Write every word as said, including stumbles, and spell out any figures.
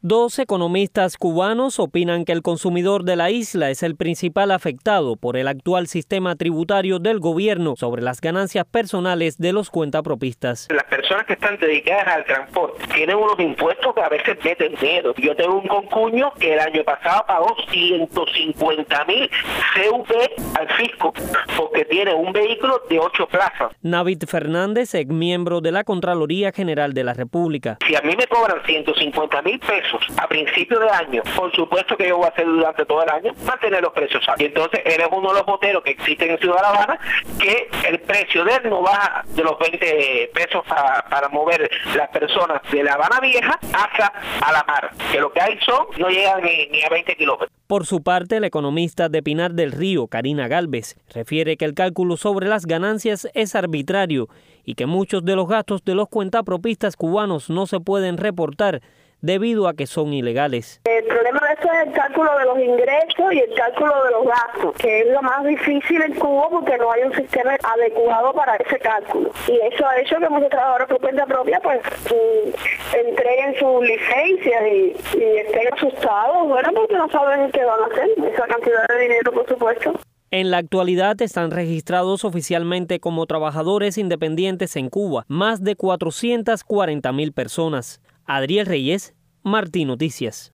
Dos economistas cubanos opinan que el consumidor de la isla es el principal afectado por el actual sistema tributario del gobierno sobre las ganancias personales de los cuentapropistas. Las personas que están dedicadas al transporte tienen unos impuestos que a veces meten miedo. Yo tengo un concuño que el año pasado pagó ciento cincuenta mil C U P al fisco porque tiene un vehículo de ocho plazas. Navid Fernández, ex miembro de la Contraloría General de la República. Si a mí me cobran ciento cincuenta mil pesos a principio de año, por supuesto que yo voy a hacer durante todo el año mantener los precios altos. Y entonces él es uno de los boteros que existen en Ciudad La Habana, que el precio de él no baja de los veinte pesos a, para mover las personas de La Habana Vieja hasta a la mar, que lo que hay son, no llegan ni, ni a veinte kilómetros. Por su parte, el economista de Pinar del Río, Karina Gálvez, refiere que el cálculo sobre las ganancias es arbitrario y que muchos de los gastos de los cuentapropistas cubanos no se pueden reportar debido a que son ilegales. El problema de eso es el cálculo de los ingresos y el cálculo de los gastos, que es lo más difícil en Cuba porque no hay un sistema adecuado para ese cálculo. Y eso ha hecho que muchos trabajadores por cuenta propia pues mm, entreguen sus licencias y, y estén asustados, bueno, porque no saben qué van a hacer esa cantidad de dinero, por supuesto. En la actualidad están registrados oficialmente como trabajadores independientes en Cuba más de cuatrocientas cuarenta mil personas. Adriel Reyes, Martín Noticias.